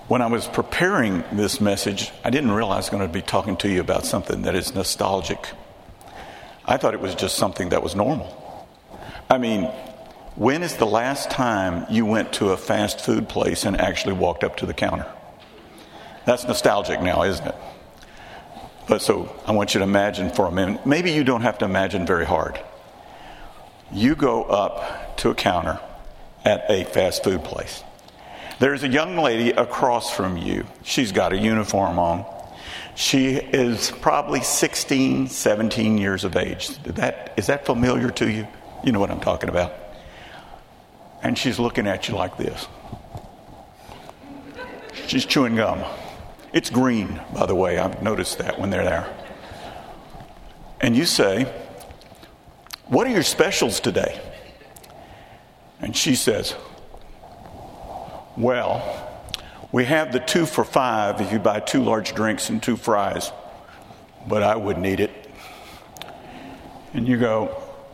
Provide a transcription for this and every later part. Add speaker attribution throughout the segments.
Speaker 1: When I was preparing this message, I didn't realize I was going to be talking to you about something that is nostalgic. I thought it was just something that was normal. I mean, when is the last time you went to a fast food place and actually walked up to the counter? That's nostalgic now, isn't it? But so I want you to imagine for a minute. Maybe you don't have to imagine very hard. You go up to a counter at a fast food place. There's a young lady across from you. She's got a uniform on. She is probably 16, 17 years of age. Is that familiar to you? You know what I'm talking about. And she's looking at you like this. She's chewing gum. It's green, by the way. I've noticed that when they're there. And you say, "What are your specials today?" And she says, "Well, we have the 2 for $5 if you buy 2 large drinks and 2 fries, but I wouldn't eat it." And you go,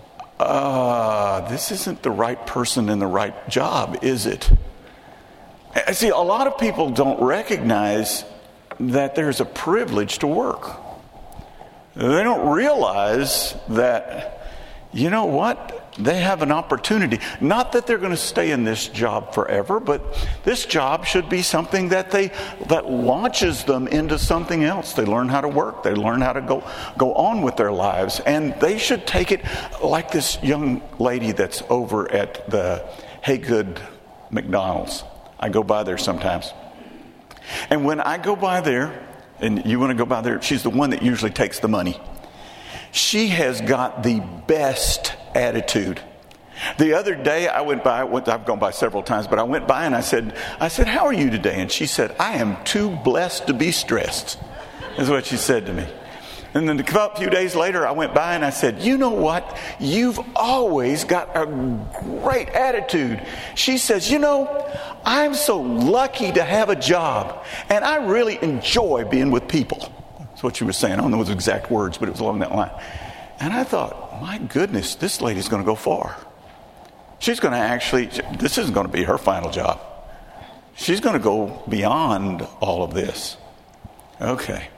Speaker 1: this isn't the right person in the right job, is it? See, a lot of people don't recognize that there's a privilege to work. They don't realize that, you know what? They have an opportunity. Not that they're going to stay in this job forever, but this job should be something that launches them into something else. They learn how to work. They learn how to go on with their lives. And they should take it like this young lady that's over at the Haygood McDonald's. I go by there sometimes. And when I go by there, and you want to go by there, she's the one that usually takes the money. She has got the best attitude. The other day I went by, I've gone by several times, but I went by and I said, "How are you today?" And she said, "I am too blessed to be stressed," is what she said to me. And then a few days later I went by and I said, "You know what? You've always got a great attitude." She says, "I'm so lucky to have a job, and I really enjoy being with people." That's what she was saying. I don't know those exact words, but it was along that line. And I thought, my goodness, this lady's going to go far. She's going to this isn't going to be her final job. She's going to go beyond all of this. Okay.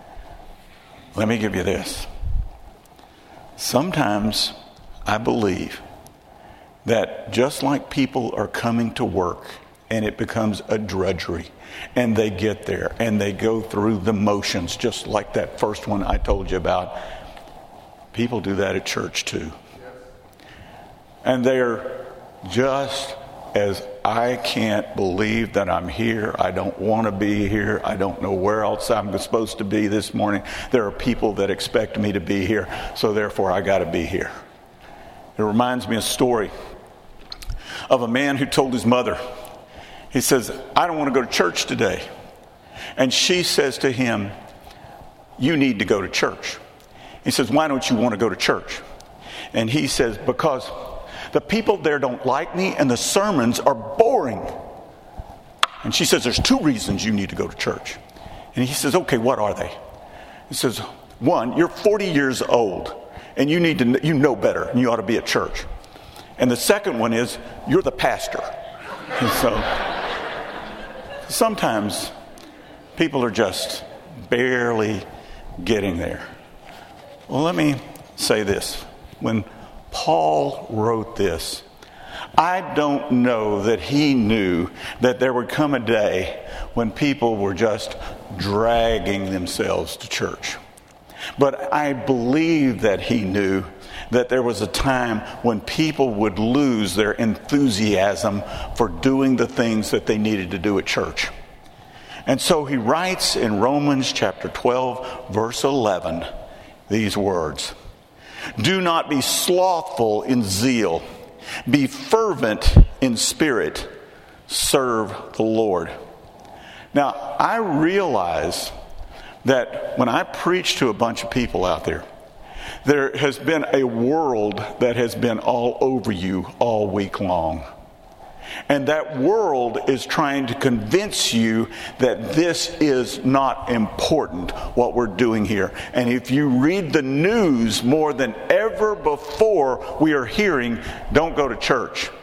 Speaker 1: Let me give you this. Sometimes I believe that just like people are coming to work and it becomes a drudgery, and they get there and they go through the motions, just like that first one I told you about, people do that at church too. And they're just as, "I can't believe that I'm here. I don't want to be here. I don't know where else I'm supposed to be this morning. There are people that expect me to be here, so therefore I got to be here." It reminds me of a story of a man who told his mother, he says, "I don't want to go to church today." And she says to him, "You need to go to church." He says, "Why don't you want to go to church?" And he says, "Because the people there don't like me and the sermons are boring." And she says, "There's 2 reasons you need to go to church." And he says, "Okay, what are they?" He says, 1, you're 40 years old and you know better and you ought to be at church. And the second one is, you're the pastor. And so sometimes people are just barely getting there. Well, let me say this. When Paul wrote this, I don't know that he knew that there would come a day when people were just dragging themselves to church. But I believe that he knew that there was a time when people would lose their enthusiasm for doing the things that they needed to do at church. And so he writes in Romans chapter 12, verse 11, these words: "Do not be slothful in zeal. Be fervent in spirit. Serve the Lord." Now, I realize that when I preach to a bunch of people out there, there has been a world that has been all over you all week long. And that world is trying to convince you that this is not important, what we're doing here. And if you read the news more than ever before, we are hearing, don't go to church.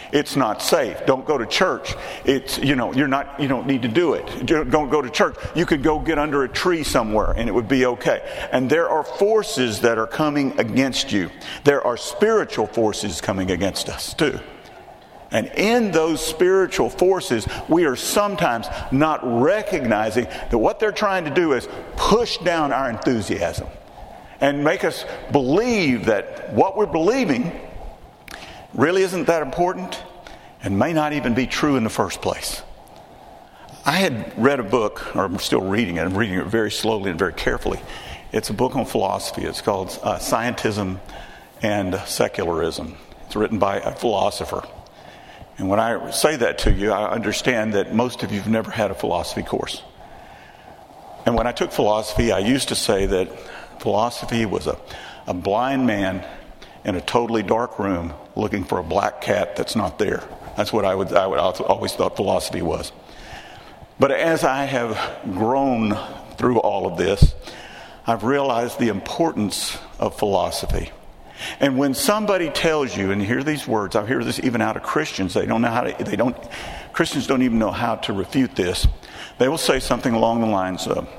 Speaker 1: It's not safe. Don't go to church. It's, you don't need to do it. Don't go to church. You could go get under a tree somewhere and it would be okay. And there are forces that are coming against you. There are spiritual forces coming against us too. And in those spiritual forces, we are sometimes not recognizing that what they're trying to do is push down our enthusiasm and make us believe that what we're believing really isn't that important and may not even be true in the first place. I had read a book, or I'm still reading it. I'm reading it very slowly and very carefully. It's a book on philosophy. It's called Scientism and Secularism. It's written by a philosopher. And when I say that to you, I understand that most of you have never had a philosophy course. And when I took philosophy, I used to say that philosophy was a blind man in a totally dark room looking for a black cat that's not there. That's what I would always thought philosophy was. But as I have grown through all of this, I've realized the importance of philosophy. And when somebody tells you, and hear these words, I hear this even out of Christians, Christians don't even know how to refute this. They will say something along the lines of,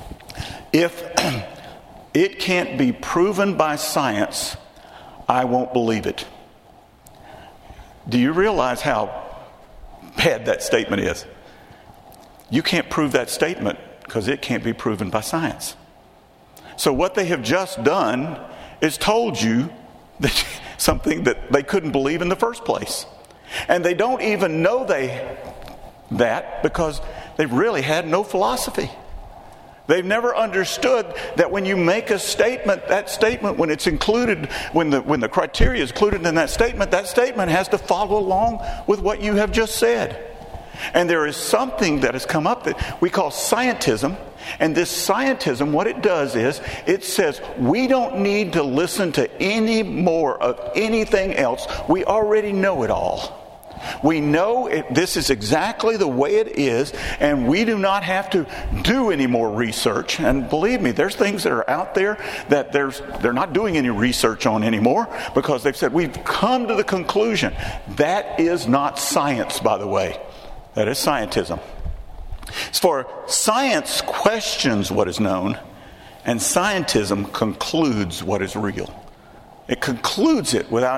Speaker 1: if it can't be proven by science, I won't believe it. Do you realize how bad that statement is? You can't prove that statement because it can't be proven by science. So what they have just done is told you that something that they couldn't believe in the first place. And they don't even know that because they really had no philosophy. They've never understood that when you make a statement, that statement, when it's included, when the criteria is included in that statement has to follow along with what you have just said. And there is something that has come up that we call scientism. And this scientism, what it does is, it says we don't need to listen to any more of anything else. We already know it all. We know this is exactly the way it is, and we do not have to do any more research. And believe me, there's things that are out there that they're not doing any research on anymore because they've said we've come to the conclusion. That is not science, by the way. That is scientism. For science questions what is known, and scientism concludes what is real. It concludes it with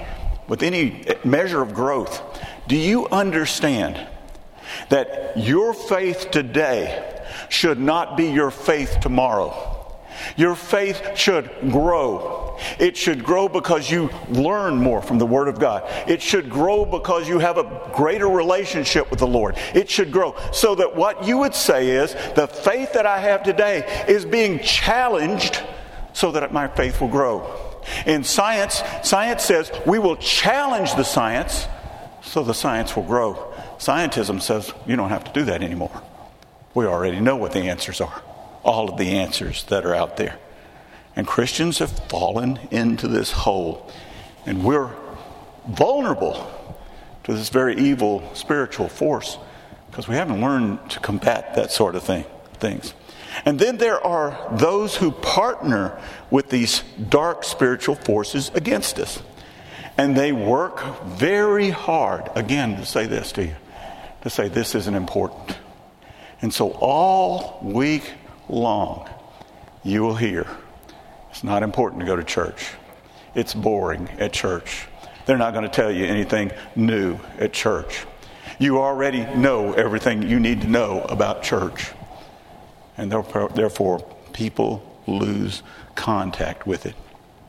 Speaker 1: any measure of growth. Do you understand that your faith today should not be your faith tomorrow? Your faith should grow. It should grow because you learn more from the Word of God. It should grow because you have a greater relationship with the Lord. It should grow so that what you would say is, the faith that I have today is being challenged so that my faith will grow. In science says we will challenge the science so the science will grow. Scientism says you don't have to do that anymore. We already know what the answers are. All of the answers that are out there. And Christians have fallen into this hole. And we're vulnerable to this very evil spiritual force because we haven't learned to combat that sort of things. And then there are those who partner with these dark spiritual forces against us. And they work very hard, again, to say this to you, to say this isn't important. And so all week long, you will hear, it's not important to go to church. It's boring at church. They're not going to tell you anything new at church. You already know everything you need to know about church. And therefore, people lose contact with it.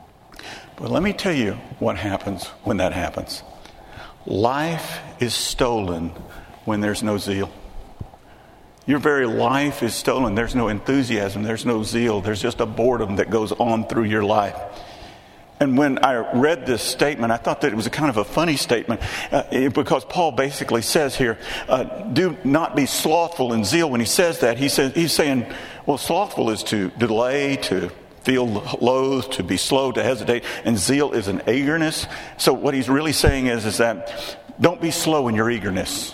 Speaker 1: But let me tell you what happens when that happens. Life is stolen when there's no zeal. Your very life is stolen. There's no enthusiasm. There's no zeal. There's just a boredom that goes on through your life. And when I read this statement, I thought that it was a kind of a funny statement because Paul basically says here, do not be slothful in zeal. When he says that, he's saying, well, slothful is to delay, to feel loath, to be slow, to hesitate, and zeal is an eagerness. So what he's really saying is that don't be slow in your eagerness.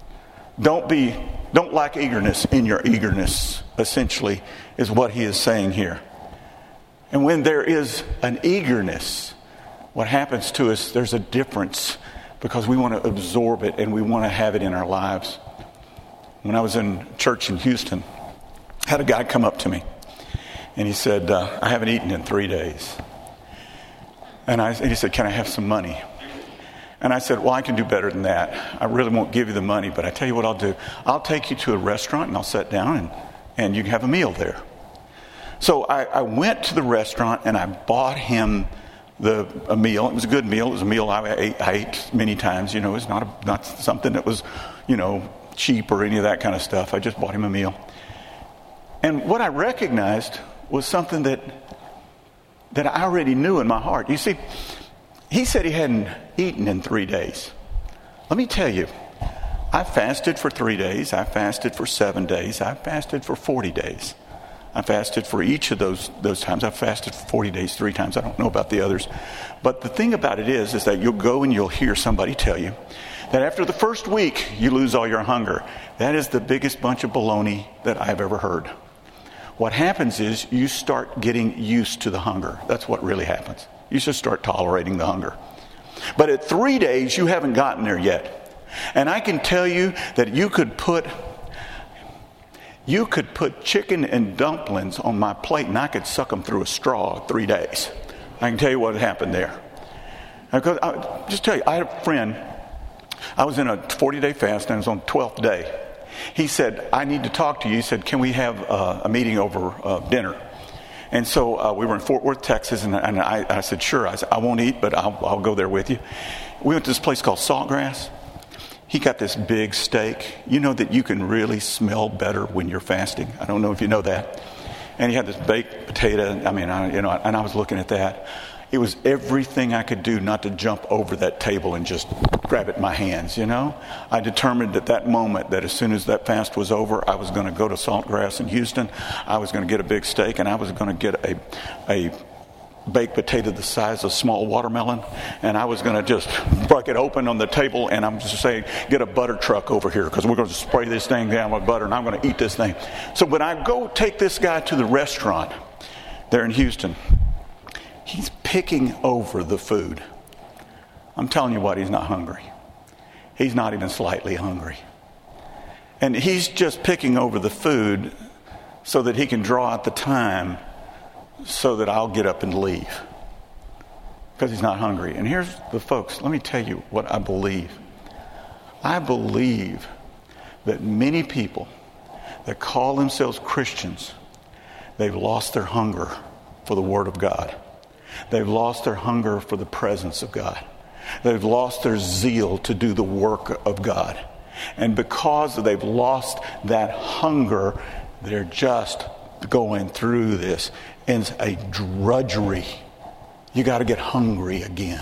Speaker 1: Don't lack eagerness in your eagerness, essentially, is what he is saying here. And when there is an eagerness, what happens to us, there's a difference because we want to absorb it and we want to have it in our lives. When I was in church in Houston, I had a guy come up to me, and he said, I haven't eaten in 3 days. And he said, can I have some money? And I said, well, I can do better than that. I really won't give you the money, but I tell you what I'll do. I'll take you to a restaurant, and I'll sit down, and you can have a meal there. So I went to the restaurant, and I bought him a meal. It was a good meal. It was a meal I ate many times. You know, it's not something that was, cheap or any of that kind of stuff. I just bought him a meal. And what I recognized was something that I already knew in my heart. You see, he said he hadn't eaten in 3 days. Let me tell you, I fasted for 3 days. I fasted for 7 days. I fasted for 40 days. I fasted for each of those times. I fasted for 40 days 3 times. I don't know about the others. But the thing about it is that you'll go and you'll hear somebody tell you that after the first week, you lose all your hunger. That is the biggest bunch of baloney that I've ever heard. What happens is you start getting used to the hunger. That's what really happens. You just start tolerating the hunger. But at 3 days, you haven't gotten there yet. And I can tell you that you could put chicken and dumplings on my plate, and I could suck them through a straw 3 days. I can tell you what happened there. Because just tell you, I had a friend. I was in a 40-day fast, and I was on the 12th day. He said, I need to talk to you. He said, can we have a meeting over dinner? And so we were in Fort Worth, Texas, and I said, sure. I said, I won't eat, but I'll go there with you. We went to this place called Saltgrass. He got this big steak. You know that you can really smell better when you're fasting. I don't know if you know that. And he had this baked potato. And I was looking at that. It was everything I could do not to jump over that table and just grab it in my hands, I determined at that moment that as soon as that fast was over, I was going to go to Saltgrass in Houston. I was going to get a big steak, and I was going to get a baked potato the size of a small watermelon, and I was going to just break it open on the table, and I'm just saying, get a butter truck over here, because we're going to spray this thing down with butter, and I'm going to eat this thing. So when I go take this guy to the restaurant there in Houston, he's picking over the food. I'm telling you what, he's not hungry. He's not even slightly hungry. And he's just picking over the food so that he can draw out the time so that I'll get up and leave. Because he's not hungry. And here's the folks, let me tell you what I believe. I believe that many people that call themselves Christians, they've lost their hunger for the Word of God. They've lost their hunger for the presence of God. They've lost their zeal to do the work of God. And because they've lost that hunger, they're just going through this. And it's a drudgery. You got to get hungry again.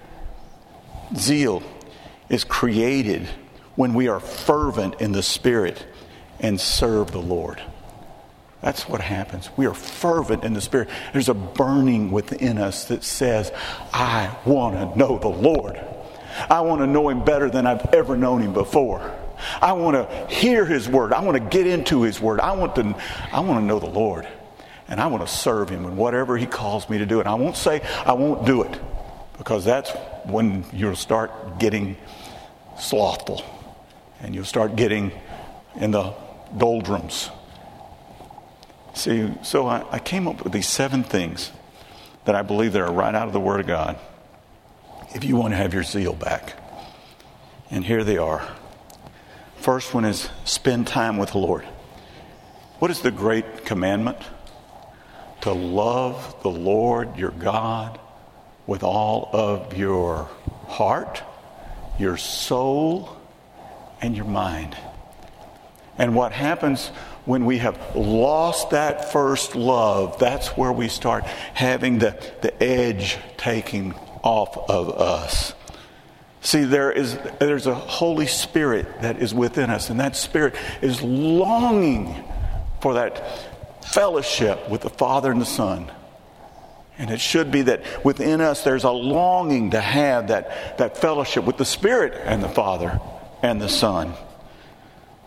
Speaker 1: Zeal is created when we are fervent in the Spirit and serve the Lord. That's what happens. We are fervent in the Spirit. There's a burning within us that says, I want to know the Lord. I want to know Him better than I've ever known Him before. I want to hear His Word. I want to get into His Word. I want to know the Lord. And I want to serve Him in whatever He calls me to do. And I won't say I won't do it, because that's when you'll start getting slothful. And you'll start getting in the doldrums. See, so I came up with these 7 things that I believe that are right out of the Word of God if you want to have your zeal back. And here they are. First one is spend time with the Lord. What is the great commandment? To love the Lord your God with all of your heart, your soul, and your mind. And what happens when we have lost that first love, that's where we start having the edge taken off of us. See, there's a Holy Spirit that is within us, and that Spirit is longing for that fellowship with the Father and the Son. And it should be that within us there's a longing to have that fellowship with the Spirit and the Father and the Son.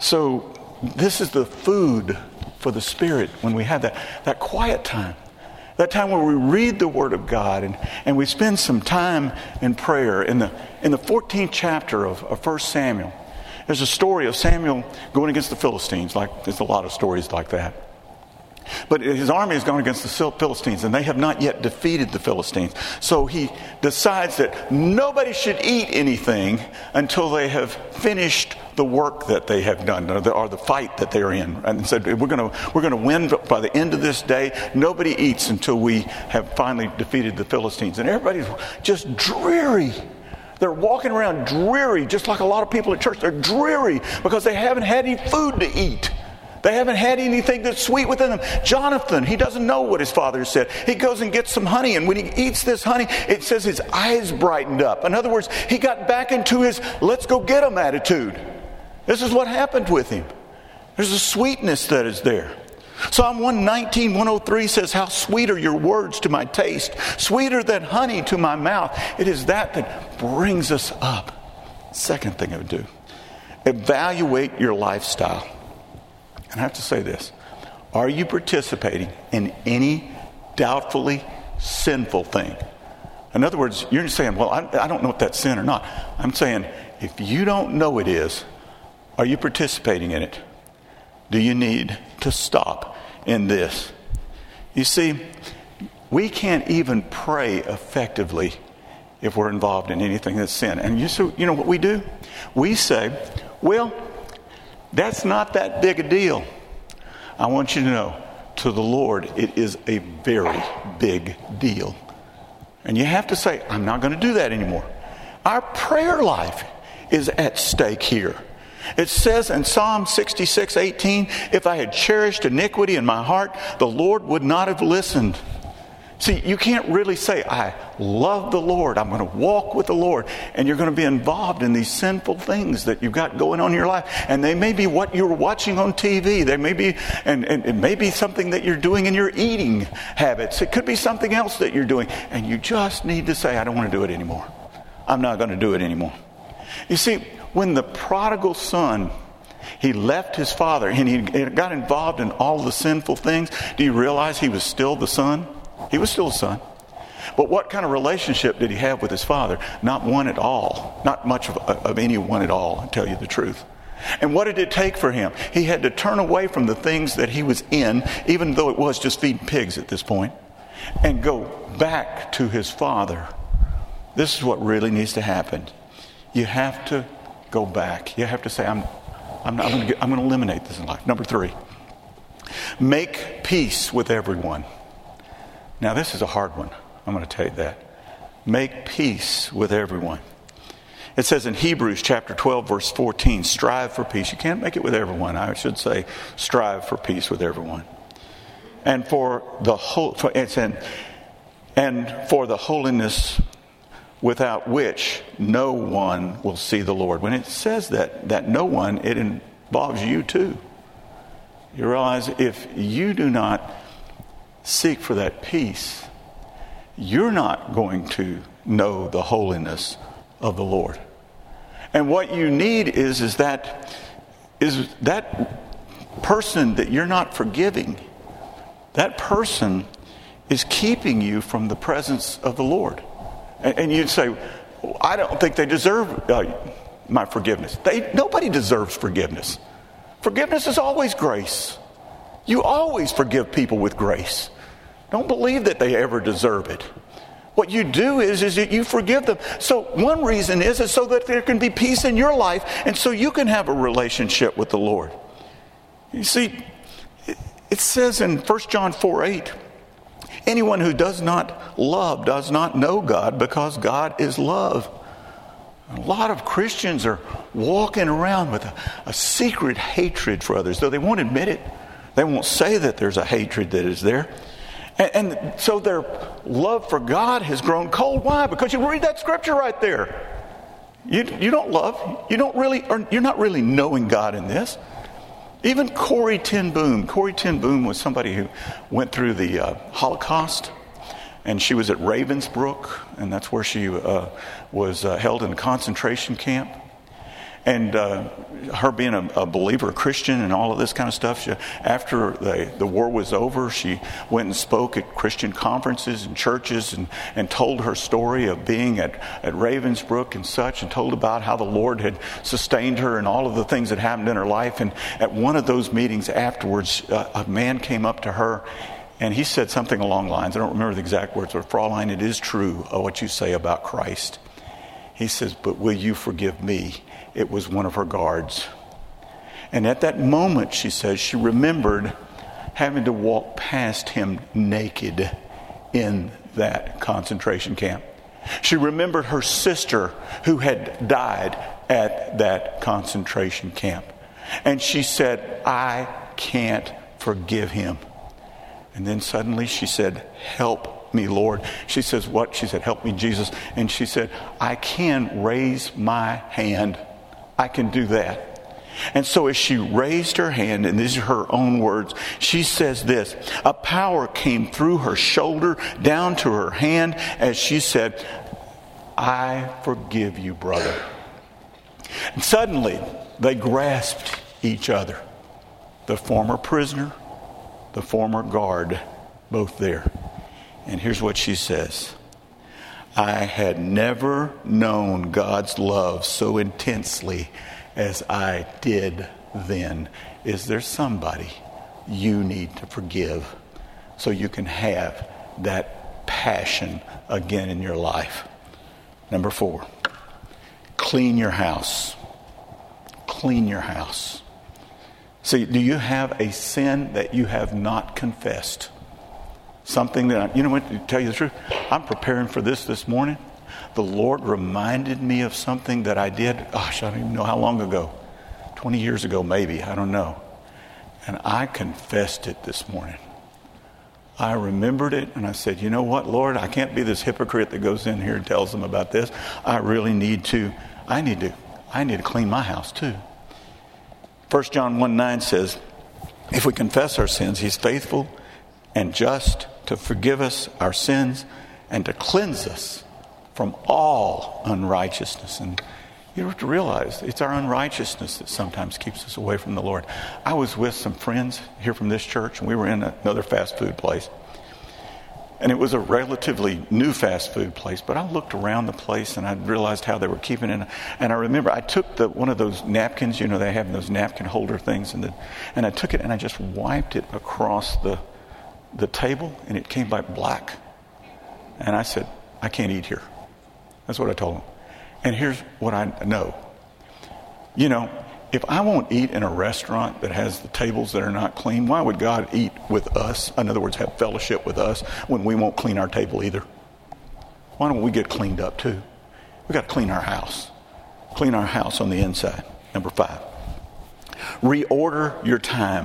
Speaker 1: So this is the food for the Spirit when we have that quiet time. That time where we read the Word of God and we spend some time in prayer. In the 14th chapter of 1 Samuel, there's a story of Samuel going against the Philistines. There's a lot of stories like that. But his army is going against the Philistines, and they have not yet defeated the Philistines. So he decides that nobody should eat anything until they have finished the work that they have done, or the fight that they're in. And said, we're going to win by the end of this day. Nobody eats until we have finally defeated the Philistines. And everybody's just dreary. They're walking around dreary, just like a lot of people at church. They're dreary because they haven't had any food to eat. They haven't had anything that's sweet within them. Jonathan, he doesn't know what his father said. He goes and gets some honey, and when he eats this honey, it says his eyes brightened up. In other words, he got back into his let's go get him attitude. This is what happened with him. There's a sweetness that is there. Psalm 119, 103 says, how sweet are your words to my taste, sweeter than honey to my mouth. It is that brings us up. Second thing I would do, evaluate your lifestyle. And I have to say this. Are you participating in any doubtfully sinful thing? In other words, you're saying, well, I don't know if that's sin or not. I'm saying, if you don't know it is, are you participating in it? Do you need to stop in this? You see, we can't even pray effectively if we're involved in anything that's sin. And you know what we do? We say, well, that's not that big a deal. I want you to know, to the Lord, it is a very big deal. And you have to say, I'm not going to do that anymore. Our prayer life is at stake here. It says in Psalm 66:18, if I had cherished iniquity in my heart, the Lord would not have listened. See, you can't really say, I love the Lord, I'm going to walk with the Lord, and you're going to be involved in these sinful things that you've got going on in your life. And they may be what you're watching on TV. They may be, and it may be something that you're doing in your eating habits. It could be something else that you're doing. And you just need to say, I don't want to do it anymore. I'm not going to do it anymore. You see, when the prodigal son, he left his father and he got involved in all the sinful things, do you realize he was still the son? He was still a son. But what kind of relationship did he have with his father? Not one at all. Not much of any one at all, to tell you the truth. And what did it take for him? He had to turn away from the things that he was in, even though it was just feeding pigs at this point, and go back to his father. This is what really needs to happen. You have to go back. You have to say, I'm going to eliminate this in life. Number 3, make peace with everyone. Now, this is a hard one. I'm going to tell you that. Make peace with everyone. It says in Hebrews chapter 12, verse 14, strive for peace. You can't make it with everyone. I should say, strive for peace with everyone. And for the holiness without which no one will see the Lord. When it says that no one, it involves you too. You realize if you do not seek for that peace, you're not going to know the holiness of the Lord. And what you need is that person that you're not forgiving, that person is keeping you from the presence of the Lord. And you'd say, I don't think they deserve my forgiveness. Nobody deserves forgiveness. Forgiveness is always grace. You always forgive people with grace. Don't believe that they ever deserve it. What you do is that you forgive them. So one reason is so that there can be peace in your life, and so you can have a relationship with the Lord. You see, it says in 1 John 4:8, anyone who does not love does not know God, because God is love. A lot of Christians are walking around with a secret hatred for others, though they won't admit it. They won't say that there's a hatred that is there. And so their love for God has grown cold. Why? Because you read that scripture right there. You don't love. You're not really knowing God in this. Even Corrie ten Boom. Corrie ten Boom was somebody who went through the Holocaust, and she was at Ravensbrück, and that's where she was held in a concentration camp. And her being a believer, a Christian, and all of this kind of stuff, after the war was over, she went and spoke at Christian conferences and churches and told her story of being at Ravensbrück and such, and told about how the Lord had sustained her and all of the things that happened in her life. And at one of those meetings afterwards, a man came up to her and he said something along the lines, I don't remember the exact words, but Fraulein, it is true what you say about Christ. He says, but will you forgive me? It was one of her guards. And at that moment, she says, she remembered having to walk past him naked in that concentration camp. She remembered her sister who had died at that concentration camp. And she said, I can't forgive him. And then suddenly she said, help me, Lord. She says, what? She said, help me, Jesus. And she said, I can raise my hand. I can do that. And so as she raised her hand, and these are her own words, she says this, a power came through her shoulder down to her hand as she said, I forgive you, brother. And suddenly they grasped each other. The former prisoner, the former guard, both there. And here's what she says. I had never known God's love so intensely as I did then. Is there somebody you need to forgive so you can have that passion again in your life? Number 4, clean your house. Clean your house. See, do you have a sin that you have not confessed? Something that, you know what, to tell you the truth, I'm preparing for this morning. The Lord reminded me of something that I did, gosh, I don't even know how long ago. 20 years ago, maybe, I don't know. And I confessed it this morning. I remembered it and I said, you know what, Lord, I can't be this hypocrite that goes in here and tells them about this. I really need to clean my house too. 1 John 1:9 says, if we confess our sins, he's faithful and just to forgive us our sins and to cleanse us from all unrighteousness. And you have to realize it's our unrighteousness that sometimes keeps us away from the Lord. I was with some friends here from this church, and we were in another fast food place. And it was a relatively new fast food place, but I looked around the place and I realized how they were keeping it. And I remember I took one of those napkins, you know, they have those napkin holder things, and I took it and I just wiped it across the table, and it came back black. And I said, I can't eat here. That's what I told them. And here's what I know. You know, if I won't eat in a restaurant that has the tables that are not clean, why would God eat with us? In other words, have fellowship with us when we won't clean our table either? Why don't we get cleaned up too? We've got to clean our house. Clean our house on the inside. Number 5. Reorder your time.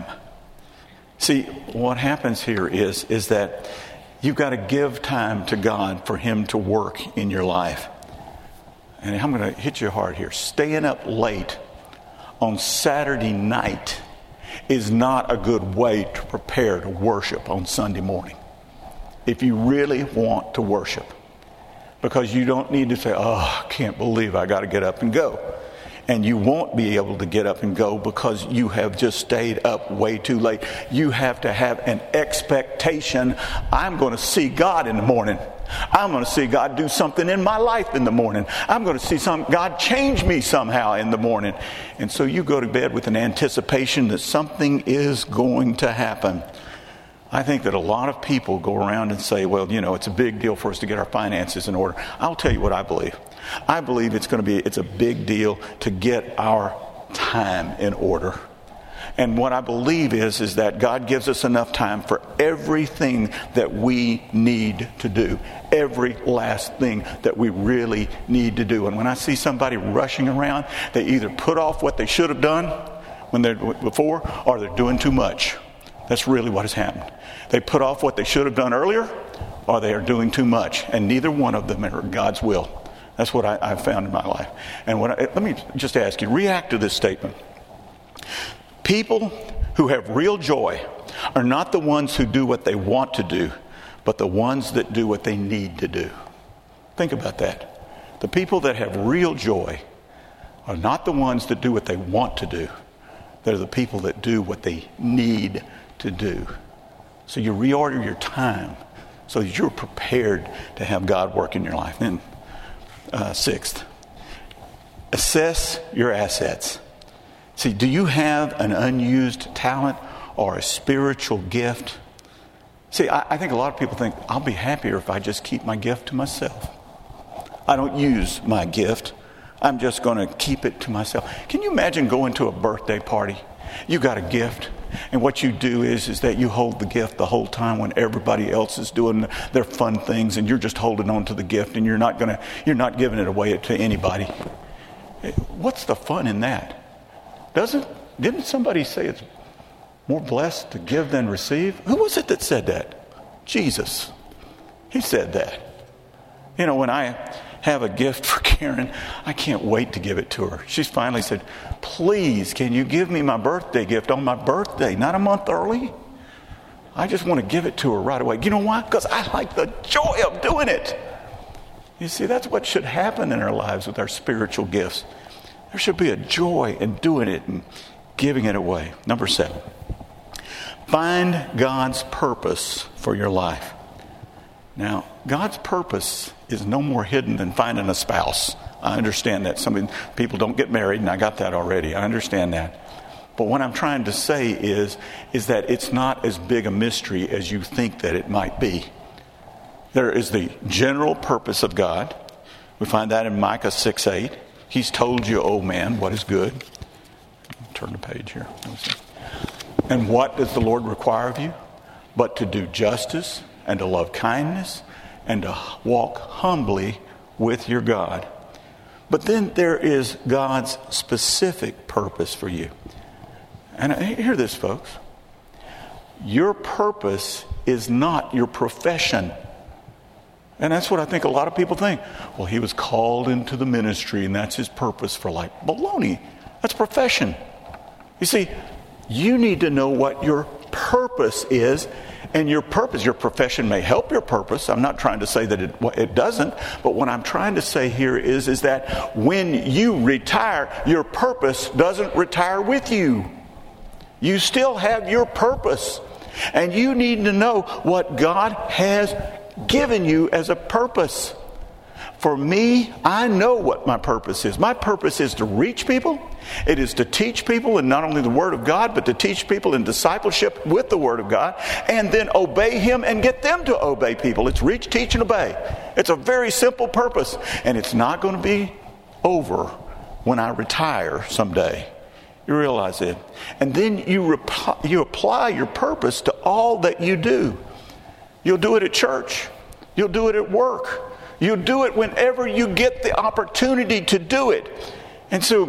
Speaker 1: See, what happens here is that you've got to give time to God for him to work in your life. And I'm going to hit you hard here. Staying up late on Saturday night is not a good way to prepare to worship on Sunday morning. If you really want to worship. Because you don't need to say, oh, I can't believe I got to get up and go. And you won't be able to get up and go because you have just stayed up way too late. You have to have an expectation. I'm going to see God in the morning. I'm going to see God do something in my life in the morning. I'm going to see God change me somehow in the morning. And so you go to bed with an anticipation that something is going to happen. I think that a lot of people go around and say, well, you know, it's a big deal for us to get our finances in order. I'll tell you what I believe. I believe it's a big deal to get our time in order. And what I believe is that God gives us enough time for everything that we need to do. Every last thing that we really need to do. And when I see somebody rushing around, they either put off what they should have done before, or they're doing too much. That's really what has happened. They put off what they should have done earlier, or they are doing too much. And neither one of them are God's will. That's what I've found in my life. And let me just ask you, react to this statement. People who have real joy are not the ones who do what they want to do, but the ones that do what they need to do. Think about that. The people that have real joy are not the ones that do what they want to do. They're the people that do what they need to do. So you reorder your time so that you're prepared to have God work in your life. Then, sixth, assess your assets. See, do you have an unused talent or a spiritual gift? See, I think a lot of people think, I'll be happier if I just keep my gift to myself. I don't use my gift. I'm just going to keep it to myself. Can you imagine going to a birthday party? You got a gift, and what you do is that you hold the gift the whole time when everybody else is doing their fun things, and you're just holding on to the gift, and you're not giving it away to anybody. What's the fun in that? Didn't somebody say it's more blessed to give than receive? Who was it that said that? Jesus. He said that. You know, when I have a gift for Karen, I can't wait to give it to her. She's finally said, please, can you give me my birthday gift on my birthday, not a month early? I just want to give it to her right away. You know why? Because I like the joy of doing it. You see, that's what should happen in our lives with our spiritual gifts. There should be a joy in doing it and giving it away. Number 7, find God's purpose for your life. Now, God's purpose is no more hidden than finding a spouse. I understand that. Some people don't get married, and I got that already. I understand that. But what I'm trying to say is that it's not as big a mystery as you think that it might be. There is the general purpose of God. We find that in Micah 6:8. He's told you, oh man, what is good. Turn the page here. And what does the Lord require of you? But to do justice and to love kindness and to walk humbly with your God. But then there is God's specific purpose for you. And hear this, folks. Your purpose is not your profession. And that's what I think a lot of people think. Well, he was called into the ministry and that's his purpose for life. Baloney. That's profession. You see, you need to know what your purpose is. And your purpose, your profession may help your purpose. I'm not trying to say that it doesn't. But what I'm trying to say here is that when you retire, your purpose doesn't retire with you. You still have your purpose. And you need to know what God has given you as a purpose. For me, I know what my purpose is. My purpose is to reach people. It is to teach people, and not only the Word of God, but to teach people in discipleship with the Word of God, and then obey Him and get them to obey people. It's reach, teach, and obey. It's a very simple purpose, and it's not going to be over when I retire someday. You realize it. And then you apply your purpose to all that you do. You'll do it at church. You'll do it at work. You'll do it whenever you get the opportunity to do it. And so,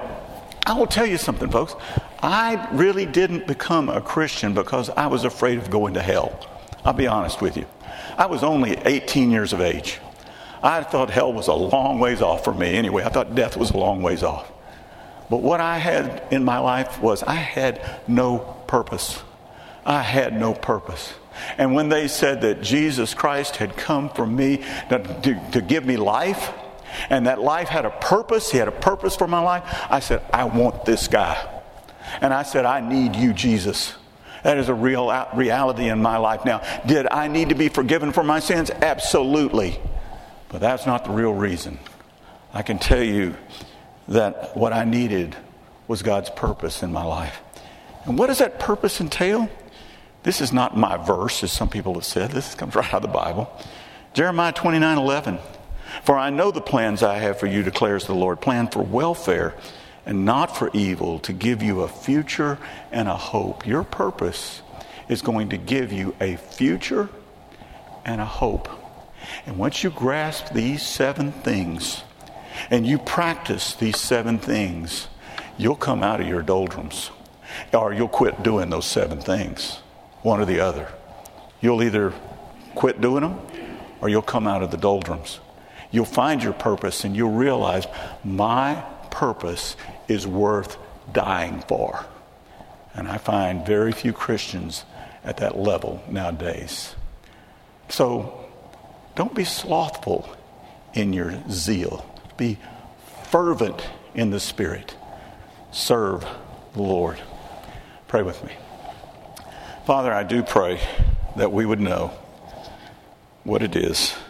Speaker 1: I will tell you something, folks. I really didn't become a Christian because I was afraid of going to hell. I'll be honest with you. I was only 18 years of age. I thought hell was a long ways off for me. Anyway, I thought death was a long ways off. But what I had in my life was I had no purpose. I had no purpose. And when they said that Jesus Christ had come for me to give me life, and that life had a purpose, he had a purpose for my life, I said, I want this guy. And I said, I need you, Jesus. That is a real reality in my life now. Did I need to be forgiven for my sins? Absolutely. But that's not the real reason. I can tell you that what I needed was God's purpose in my life. And what does that purpose entail? This is not my verse, as some people have said. This comes right out of the Bible. Jeremiah 29:11. For I know the plans I have for you, declares the Lord, plan for welfare and not for evil, to give you a future and a hope. Your purpose is going to give you a future and a hope. And once you grasp these 7 things and you practice these 7 things, you'll come out of your doldrums, or you'll quit doing those 7 things. One or the other. You'll either quit doing them or you'll come out of the doldrums. You'll find your purpose and you'll realize my purpose is worth dying for. And I find very few Christians at that level nowadays. So don't be slothful in your zeal. Be fervent in the Spirit. Serve the Lord. Pray with me. Father, I do pray that we would know what it is